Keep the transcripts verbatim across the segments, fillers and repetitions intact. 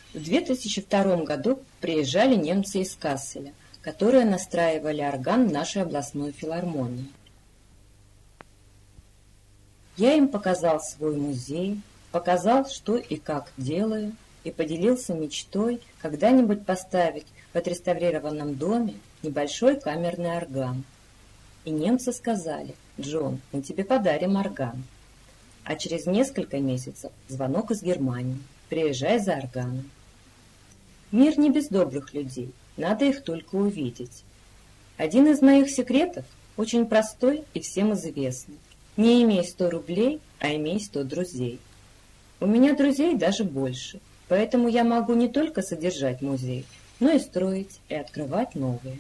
В две тысячи втором году приезжали немцы из Касселя, которые настраивали орган в нашей областной филармонии. Я им показал свой музей, показал, что и как делаю, и поделился мечтой когда-нибудь поставить в отреставрированном доме небольшой камерный орган. И немцы сказали: «Джон, мы тебе подарим орган». А через несколько месяцев звонок из Германии: «Приезжай за органом». Мир не без добрых людей, надо их только увидеть. Один из моих секретов очень простой и всем известный. Не имей сто рублей, а имей сто друзей. У меня друзей даже больше, поэтому я могу не только содержать музей, но и строить и открывать новые.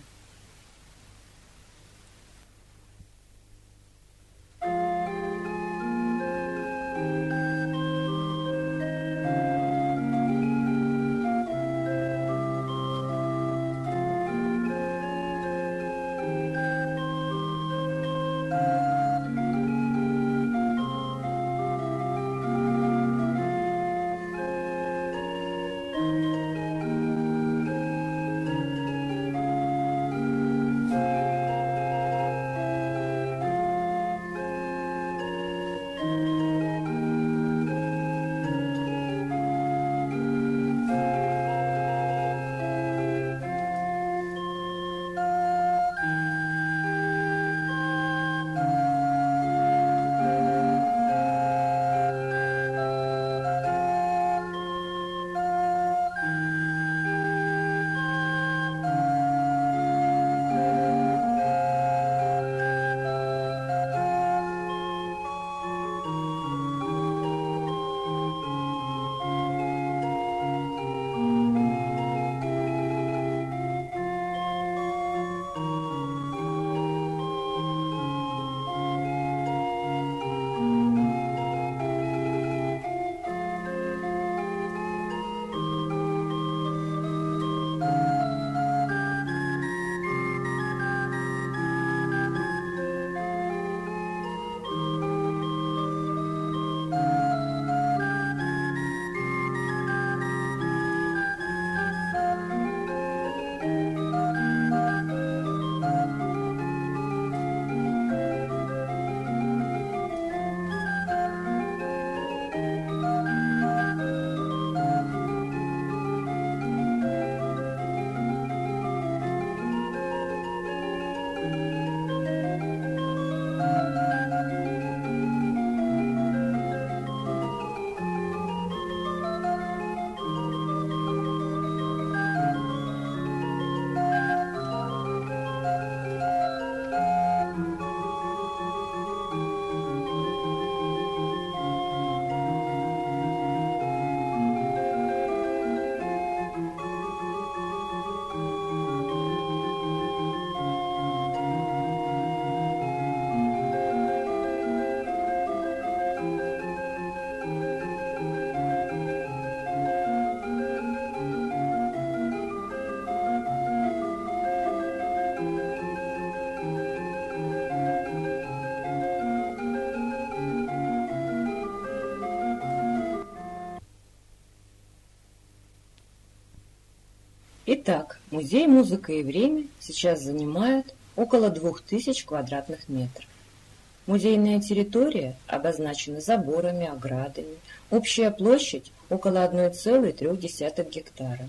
Итак, музей «Музыка и время» сейчас занимает около двух тысяч квадратных метров. Музейная территория обозначена заборами, оградами. Общая площадь около одной целой трёх десятых гектара.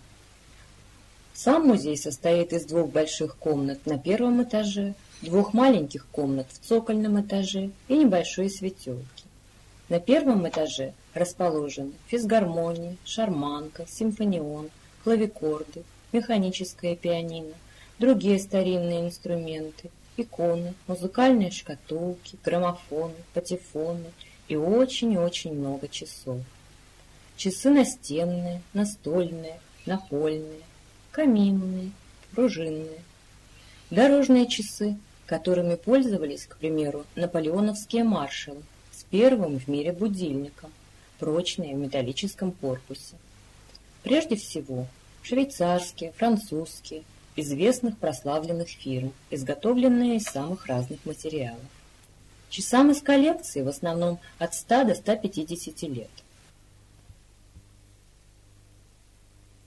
Сам музей состоит из двух больших комнат на первом этаже, двух маленьких комнат в цокольном этаже и небольшой светелки. На первом этаже расположены физгармония, шарманка, симфонион, клавикорды, механическое пианино, другие старинные инструменты, иконы, музыкальные шкатулки, граммофоны, патефоны и очень-очень много часов. Часы настенные, настольные, напольные, каминные, пружинные. Дорожные часы, которыми пользовались, к примеру, наполеоновские маршалы, с первым в мире будильником, прочные в металлическом корпусе. Прежде всего, швейцарские, французские, известных прославленных фирм, изготовленные из самых разных материалов. Часам из коллекции в основном от ста до ста пятидесяти лет.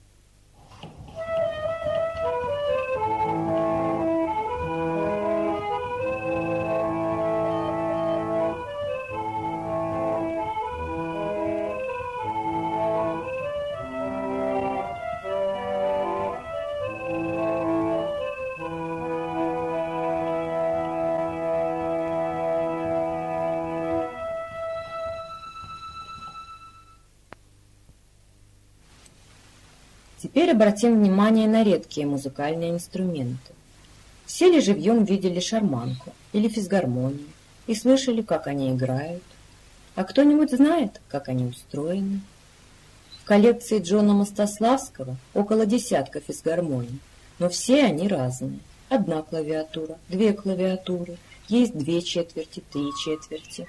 Теперь обратим внимание на редкие музыкальные инструменты. Все ли живьем видели шарманку или физгармонию и слышали, как они играют? А кто-нибудь знает, как они устроены? В коллекции Джона Мостославского около десятка физгармоний, но все они разные. Одна клавиатура, две клавиатуры, есть две четверти, три четверти.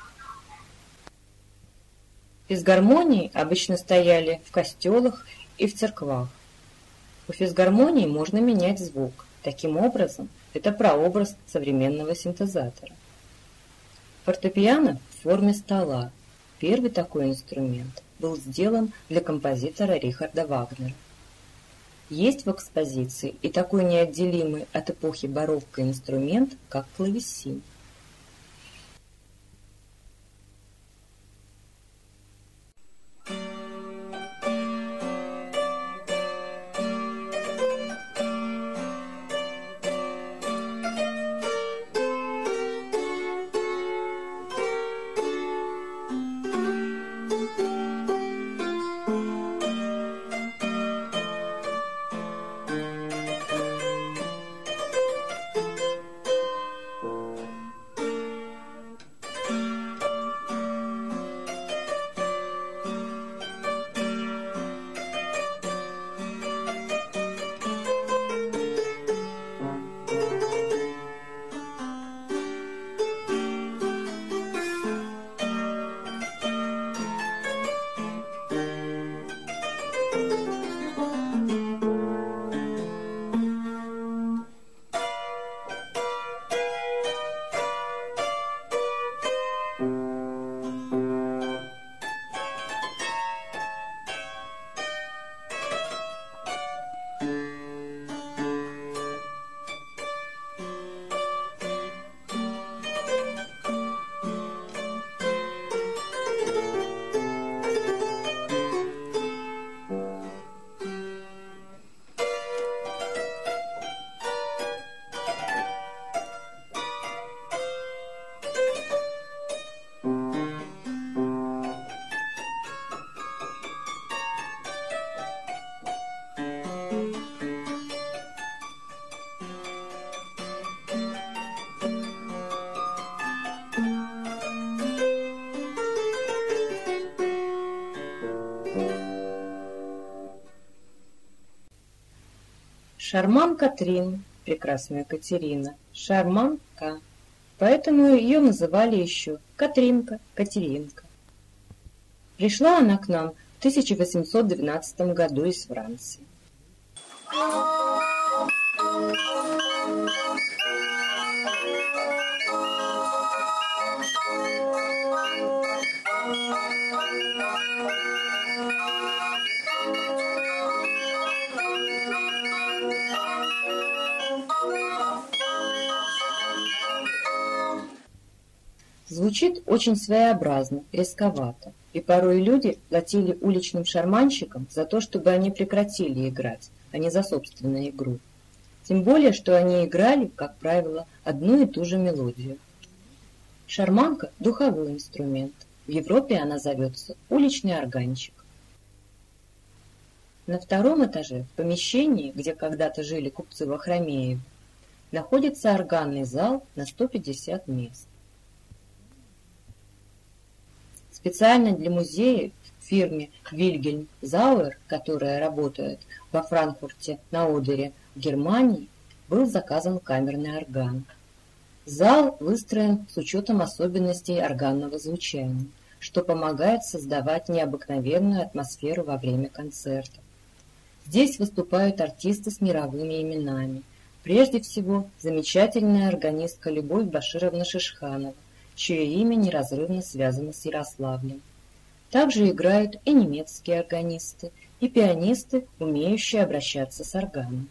Физгармонии обычно стояли в костелах и в церквах. У физгармонии можно менять звук. Таким образом, это прообраз современного синтезатора. Фортепиано в форме стола. Первый такой инструмент был сделан для композитора Рихарда Вагнера. Есть в экспозиции и такой неотделимый от эпохи барокко инструмент, как клавесин. Шарман Катрин, прекрасная Катерина, шарманка, поэтому ее называли еще Катринка, Катеринка. Пришла она к нам в тысяча восемьсот двенадцатом году из Франции. Звучит очень своеобразно, резковато, и порой люди платили уличным шарманщикам за то, чтобы они прекратили играть, а не за собственную игру. Тем более, что они играли, как правило, одну и ту же мелодию. Шарманка – духовой инструмент. В Европе она зовется уличный органчик. На втором этаже, в помещении, где когда-то жили купцы Вахромеевы, находится органный зал на сто пятьдесят мест. Специально для музея в фирме Вильгельм Зауэр, которая работает во Франкфурте на Одере в Германии, был заказан камерный орган. Зал выстроен с учетом особенностей органного звучания, что помогает создавать необыкновенную атмосферу во время концерта. Здесь выступают артисты с мировыми именами. Прежде всего, замечательная органистка Любовь Башировна Шишханова, чье имя неразрывно связано с Ярославлем. Также играют и немецкие органисты, и пианисты, умеющие обращаться с органом.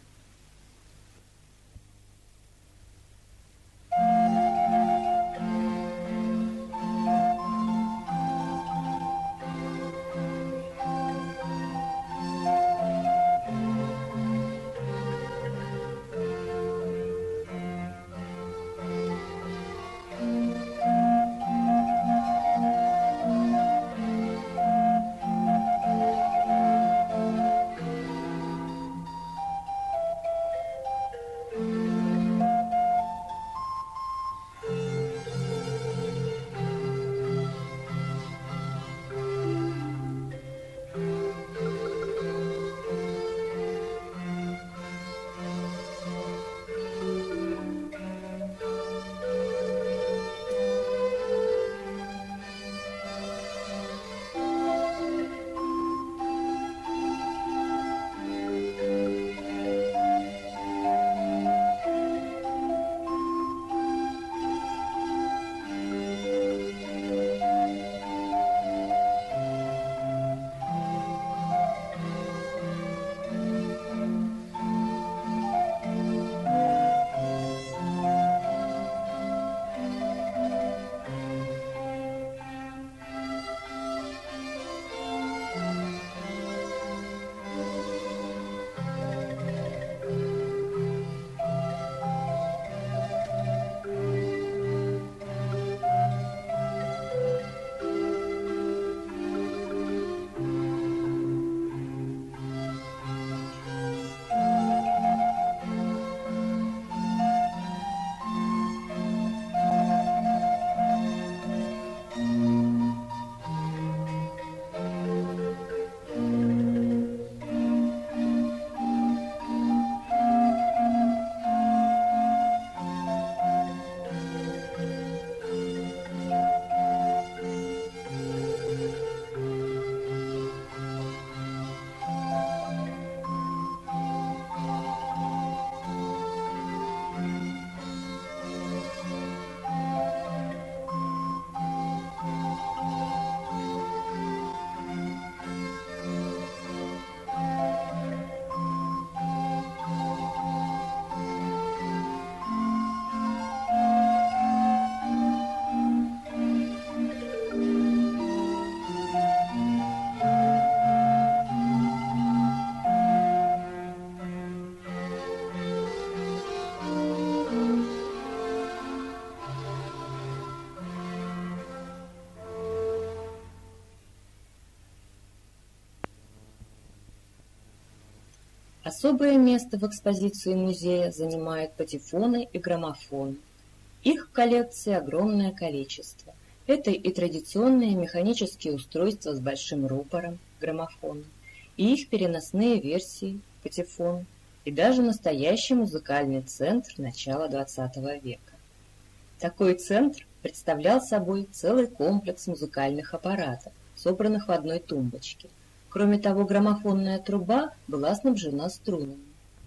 Особое место в экспозиции музея занимают патефоны и граммофоны. Их в коллекции огромное количество. Это и традиционные механические устройства с большим рупором, граммофон, и их переносные версии, патефон, и даже настоящий музыкальный центр начала двадцатого века. Такой центр представлял собой целый комплекс музыкальных аппаратов, собранных в одной тумбочке. Кроме того, граммофонная труба была снабжена струнами.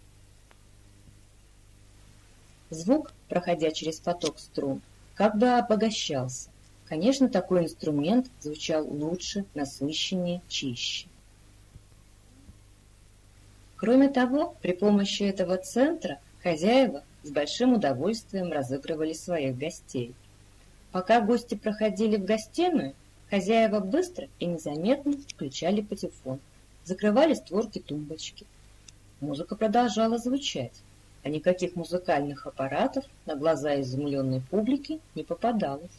Звук, проходя через поток струн, как бы обогащался. Конечно, такой инструмент звучал лучше, насыщеннее, чище. Кроме того, при помощи этого центра хозяева с большим удовольствием разыгрывали своих гостей. Пока гости проходили в гостиную, хозяева быстро и незаметно включали патефон, закрывали створки тумбочки. Музыка продолжала звучать, а никаких музыкальных аппаратов на глаза изумленной публики не попадалось.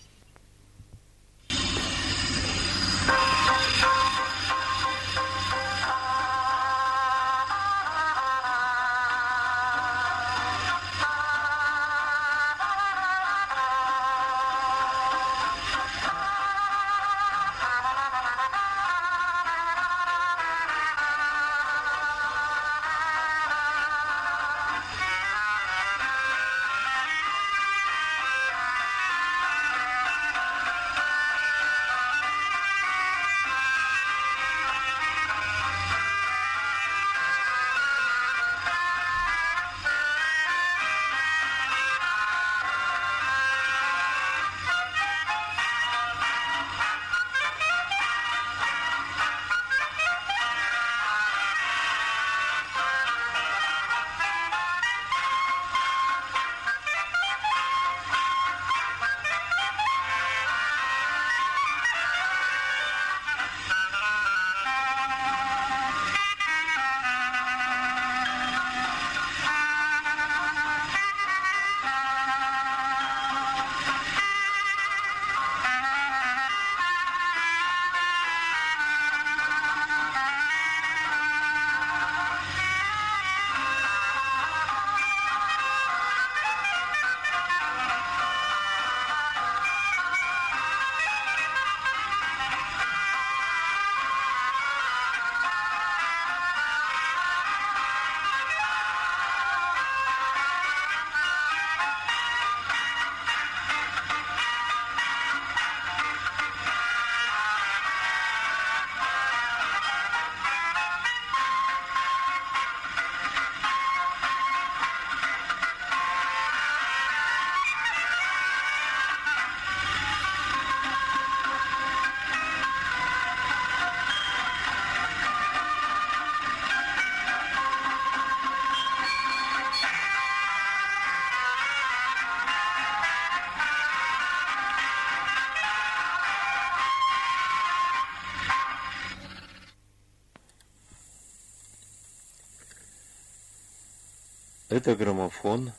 Это граммофон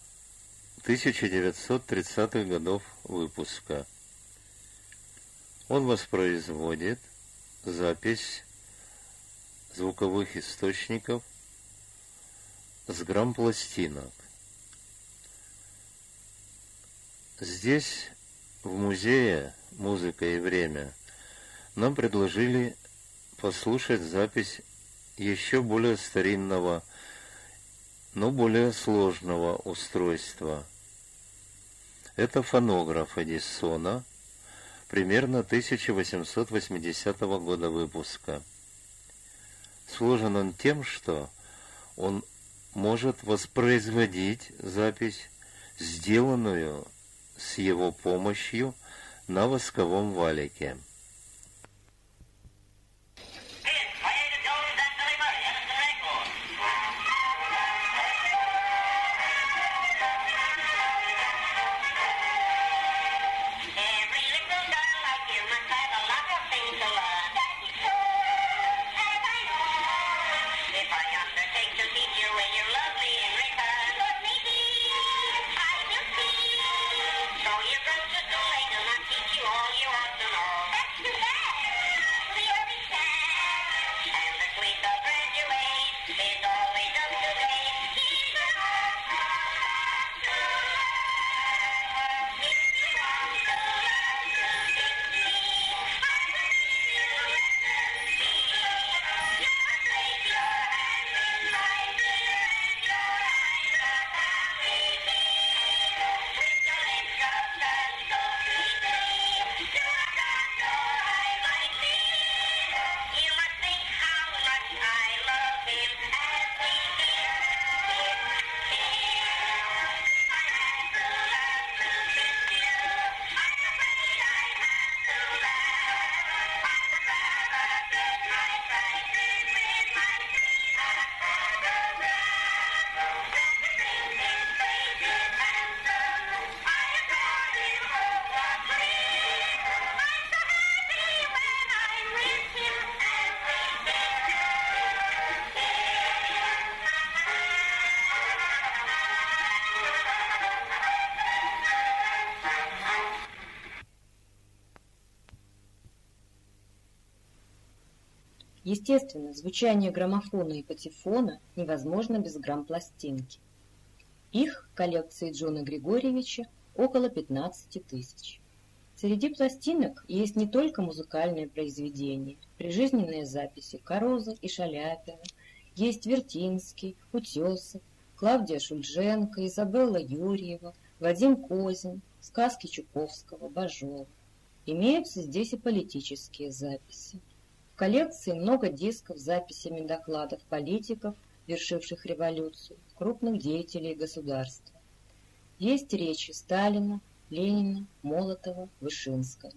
тысяча девятьсот тридцатых годов выпуска. Он воспроизводит запись звуковых источников с грампластинок. Здесь, в музее «Музыка и время», нам предложили послушать запись еще более старинного, но более сложного устройства. Это фонограф Эдисона, примерно тысяча восемьсот восьмидесятого года выпуска. Сложен он тем, что он может воспроизводить запись, сделанную с его помощью на восковом валике. There's always Естественно, звучание граммофона и патефона невозможно без грампластинки. Их в коллекции Джона Григорьевича около пятнадцати тысяч. Среди пластинок есть не только музыкальные произведения, прижизненные записи Кароза и Шаляпина, есть Вертинский, Утесов, Клавдия Шульженко, Изабелла Юрьева, Вадим Козин, сказки Чуковского, Бажова. Имеются здесь и политические записи. В коллекции много дисков с записями докладов политиков, вершивших революцию, крупных деятелей государства. Есть речи Сталина, Ленина, Молотова, Вышинского.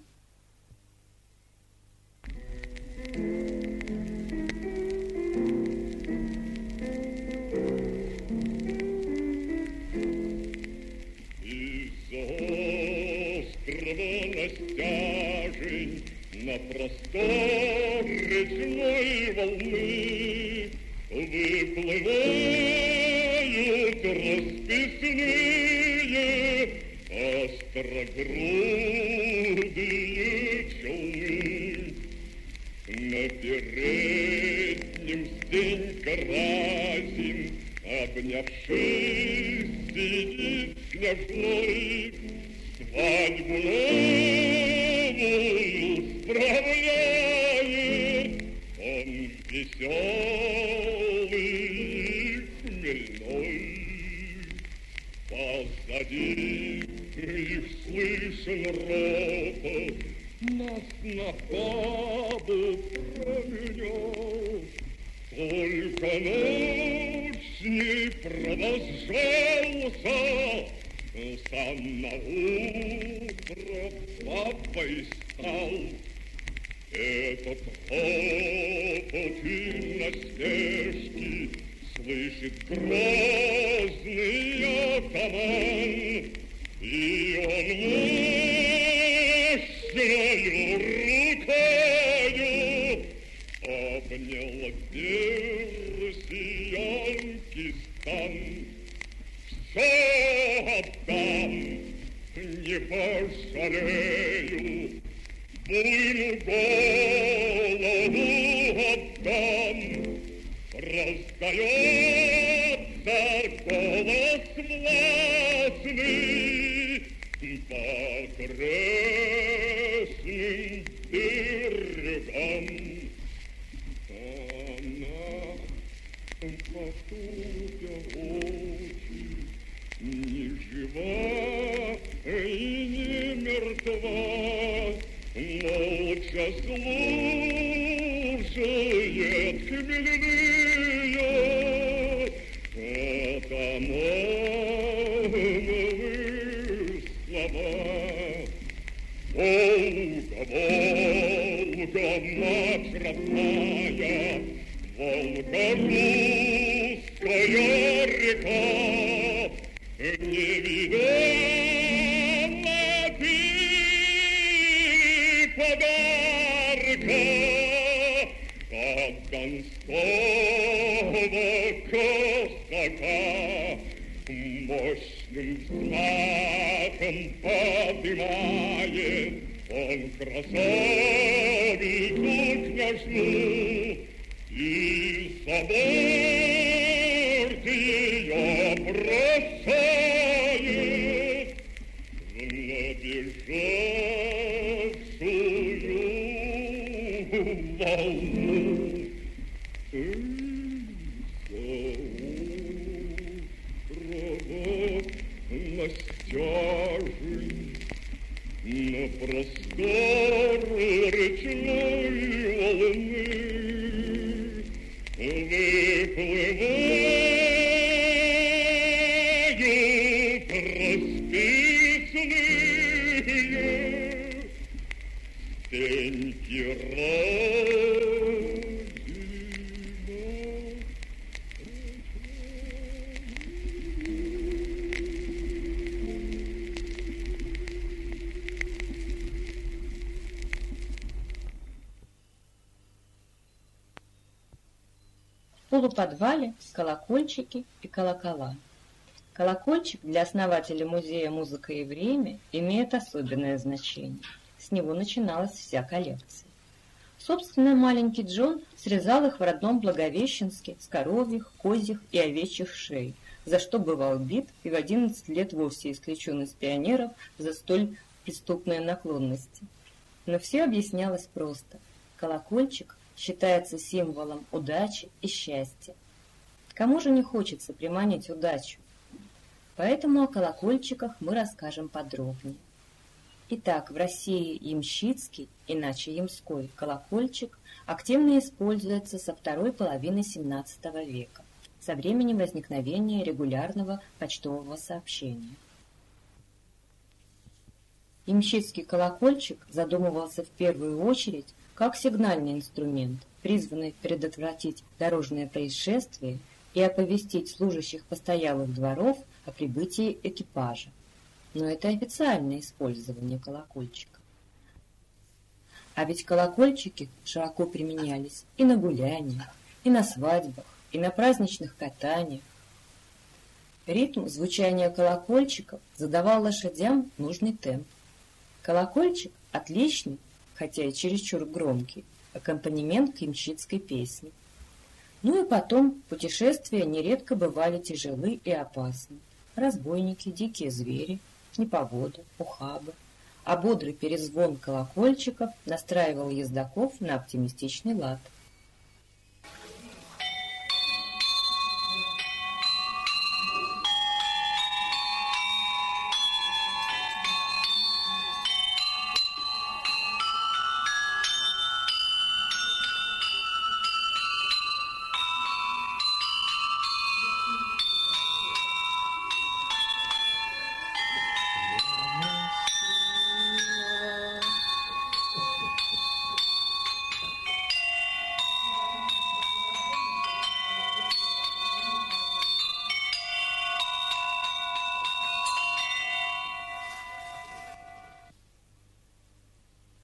Растяжень на простор речной волны выплывают расписные острогрудые челны. На переднем Стенька Разин, обнявшись, сидит княжной, свадьбу новую справляет, он веселый и хмельной. Позади их слышен ропот, нас на бабу променял. Только ночь не продолжался, сам на утро папой стал. Этот хлопот и насмешки слышит грозный атаман, и он мощною рукою обнял россиянский стан. Все отдам, не пожалею, буйну голову отдам. Раздается голос властный по крестным берегам. Она, потупя очи, ни жива и не мертва, молча слушает хмельные атамановы слова. Волга, Волга, мать родная, Волга, русская река, не видала ты подарка от донского казака. Мощным знаком подымает он красавицу княжну, и собор ее бросает в набежавшую волну. Настяжень на простор речной волны выплывают расписные стеньки Разина. В полуподвале колокольчики и колокола. Колокольчик для основателя музея «Музыка и время» имеет особенное значение. С него начиналась вся коллекция. Собственно, маленький Джон срезал их в родном Благовещенске с коровьих, козьих и овечьих шей, за что бывал бит и в одиннадцать лет вовсе исключен из пионеров за столь преступные наклонности. Но все объяснялось просто. Колокольчик считается символом удачи и счастья. Кому же не хочется приманить удачу? Поэтому о колокольчиках мы расскажем подробнее. Итак, в России ямщицкий, иначе ямской, колокольчик активно используется со второй половины семнадцатого века, со времени возникновения регулярного почтового сообщения. Ямщицкий колокольчик задумывался в первую очередь как сигнальный инструмент, призванный предотвратить дорожные происшествия и оповестить служащих постоялых дворов о прибытии экипажа. Но это официальное использование колокольчика. А ведь колокольчики широко применялись и на гуляниях, и на свадьбах, и на праздничных катаниях. Ритм звучания колокольчиков задавал лошадям нужный темп. Колокольчик – отличный, хотя и чересчур громкий, аккомпанемент к ямщицкой песне. Ну и потом путешествия нередко бывали тяжелы и опасны. Разбойники, дикие звери, непогода, ухабы. А бодрый перезвон колокольчиков настраивал ездоков на оптимистичный лад.